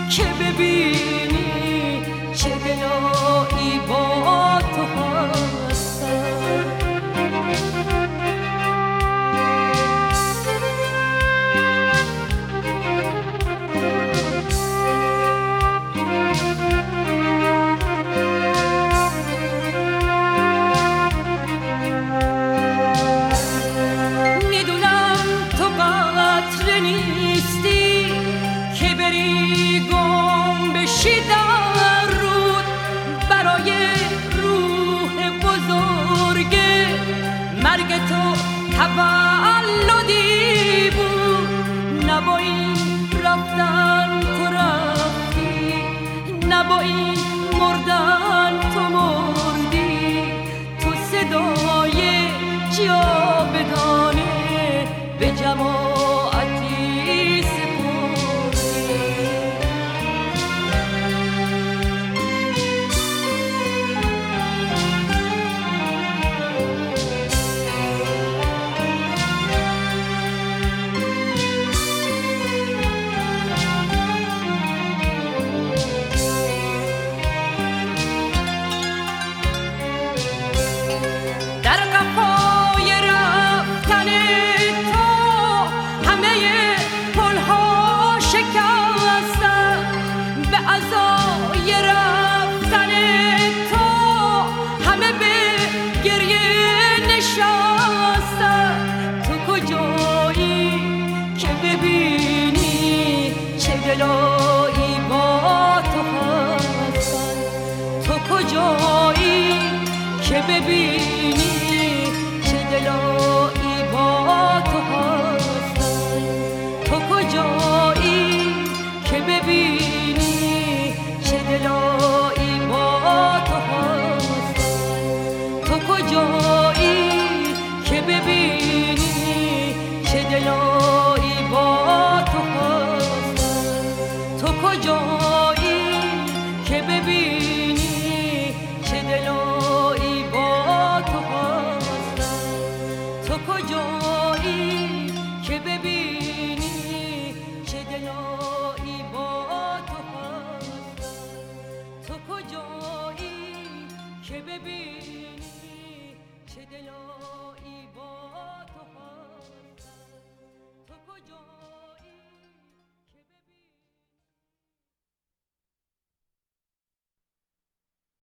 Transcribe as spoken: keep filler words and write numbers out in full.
که ببینی چه دلایی با تو هستم. مرگ تو تولدی بود، نه با این رفتن تو رفتی، نه با این مردن تو مردی. تو صدای جاودانه به جماعتی سپردی. در قفای رفتن تو همه پلها شکستم، به عزای رفتن تو همه به گریه نشستم. تو کجایی که ببینی چه دلایی با تو هستن؟ تو کجایی که ببینی چه دلایی با تو هستن؟ تو کجایی که ببینی چه دلایی با تو هستن؟ تو کجایی که ببینی چه دلایی با تو هستن؟ تو کجایی که ببینی